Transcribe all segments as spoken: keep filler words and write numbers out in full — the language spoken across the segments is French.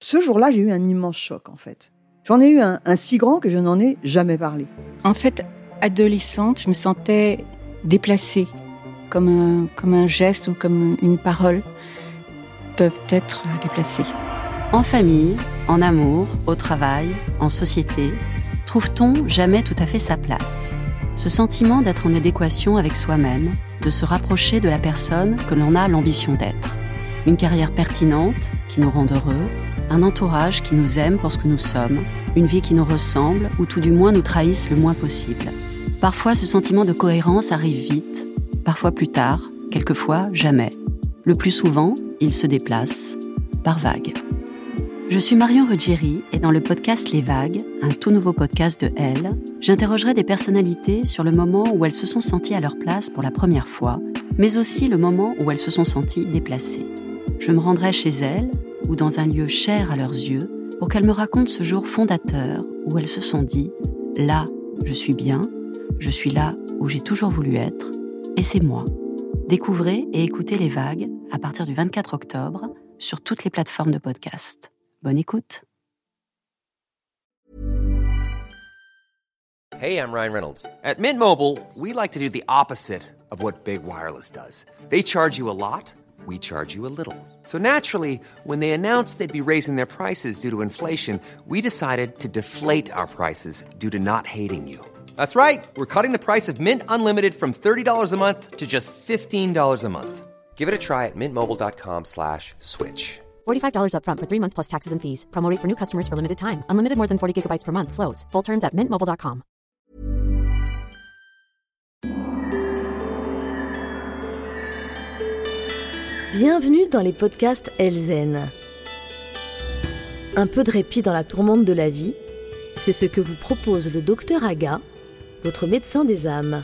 Ce jour-là, j'ai eu un immense choc, en fait. J'en ai eu un, un si grand que je n'en ai jamais parlé. En fait, adolescente, je me sentais déplacée, comme un, comme un geste ou comme une parole peuvent être déplacées. En famille, en amour, au travail, en société, trouve-t-on jamais tout à fait sa place ? Ce sentiment d'être en adéquation avec soi-même, de se rapprocher de la personne que l'on a l'ambition d'être. Une carrière pertinente qui nous rend heureux, un entourage qui nous aime pour ce que nous sommes, une vie qui nous ressemble ou tout du moins nous trahisse le moins possible. Parfois, ce sentiment de cohérence arrive vite, parfois plus tard, quelquefois jamais. Le plus souvent, il se déplace par vagues. Je suis Marion Ruggieri et dans le podcast Les Vagues, un tout nouveau podcast de Elle, j'interrogerai des personnalités sur le moment où elles se sont senties à leur place pour la première fois, mais aussi le moment où elles se sont senties déplacées. Je me rendrai chez elles ou dans un lieu cher à leurs yeux pour qu'elles me racontent ce jour fondateur où elles se sont dit « Là, je suis bien, je suis là où j'ai toujours voulu être, et c'est moi ». Découvrez et écoutez Les Vagues à partir du vingt-quatre octobre sur toutes les plateformes de podcast. Bonne écoute. Hey, I'm Ryan Reynolds. At Mint Mobile, we like to do the opposite of what Big Wireless does. They charge you a lot, we charge you a little. So naturally, when they announced they'd be raising their prices due to inflation, we decided to deflate our prices due to not hating you. That's right. We're cutting the price of Mint Unlimited from thirty dollars a month to just fifteen dollars a month. Give it a try at mintmobile.com slash switch. forty-five dollars up front for three months plus taxes and fees. Promo rate for new customers for limited time. Unlimited more than forty gigabytes per month. Slows full terms at mint mobile dot com. Bienvenue dans les podcasts Elzen. Un peu de répit dans la tourmente de la vie, c'est ce que vous propose le docteur Aga, votre médecin des âmes.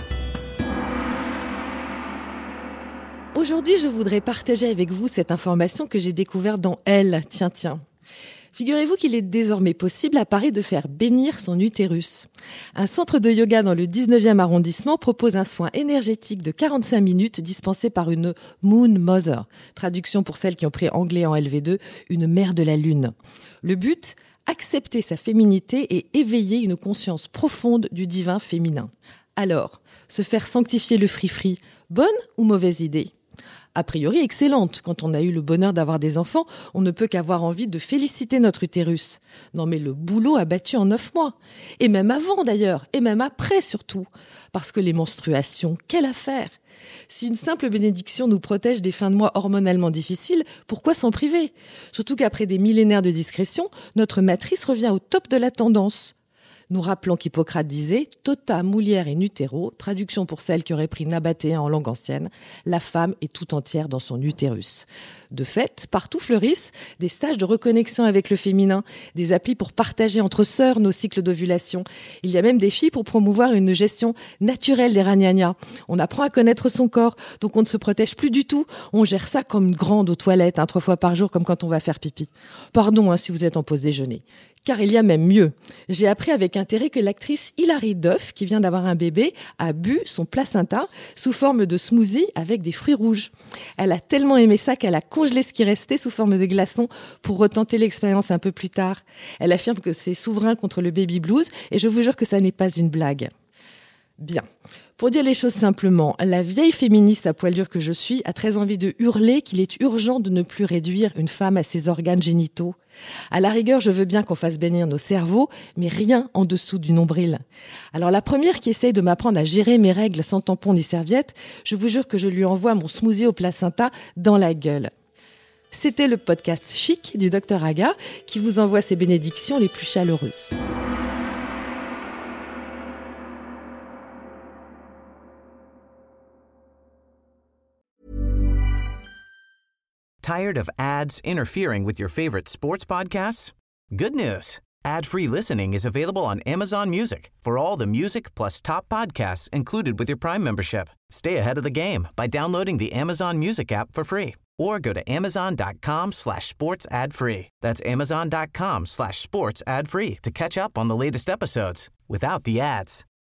Aujourd'hui, je voudrais partager avec vous cette information que j'ai découverte dans Elle, tiens, tiens. Figurez-vous qu'il est désormais possible à Paris de faire bénir son utérus. Un centre de yoga dans le dix-neuvième arrondissement propose un soin énergétique de quarante-cinq minutes dispensé par une Moon Mother, traduction pour celles qui ont pris anglais en L V deux, une mère de la lune. Le but ? Accepter sa féminité et éveiller une conscience profonde du divin féminin. Alors, se faire sanctifier le free-free, bonne ou mauvaise idée ? A priori excellente. Quand on a eu le bonheur d'avoir des enfants, on ne peut qu'avoir envie de féliciter notre utérus. Non mais le boulot a battu en neuf mois. Et même avant d'ailleurs, et même après surtout. Parce que les menstruations, quelle affaire ! Si une simple bénédiction nous protège des fins de mois hormonalement difficiles, pourquoi s'en priver ? Surtout qu'après des millénaires de discrétion, notre matrice revient au top de la tendance. Nous rappelons qu'Hippocrate disait « Tota mulier in utero », traduction pour celle qui aurait pris nabatéen en langue ancienne, la femme est tout entière dans son utérus. De fait, partout fleurissent des stages de reconnexion avec le féminin, des applis pour partager entre sœurs nos cycles d'ovulation. Il y a même des filles pour promouvoir une gestion naturelle des ragnagnas. On apprend à connaître son corps, donc on ne se protège plus du tout. On gère ça comme une grande aux toilettes, hein, trois fois par jour, comme quand on va faire pipi. Pardon hein, si vous êtes en pause déjeuner. Car il y a même mieux. J'ai appris avec intérêt que l'actrice Hilary Duff, qui vient d'avoir un bébé, a bu son placenta sous forme de smoothie avec des fruits rouges. Elle a tellement aimé ça qu'elle a congelé ce qui restait sous forme de glaçons pour retenter l'expérience un peu plus tard. Elle affirme que c'est souverain contre le baby blues et je vous jure que ça n'est pas une blague. Bien. Pour dire les choses simplement, la vieille féministe à poil dur que je suis a très envie de hurler qu'il est urgent de ne plus réduire une femme à ses organes génitaux. À la rigueur, je veux bien qu'on fasse bénir nos cerveaux, mais rien en dessous du nombril. Alors la première qui essaye de m'apprendre à gérer mes règles sans tampon ni serviette, je vous jure que je lui envoie mon smoothie au placenta dans la gueule. C'était le podcast chic du docteur Aga qui vous envoie ses bénédictions les plus chaleureuses. Tired of ads interfering with your favorite sports podcasts? Good news. Ad-free listening is available on Amazon Music for all the music plus top podcasts included with your Prime membership. Stay ahead of the game by downloading the Amazon Music app for free or go to amazon.com slash sports ad free. That's amazon.com slash sports ad free to catch up on the latest episodes without the ads.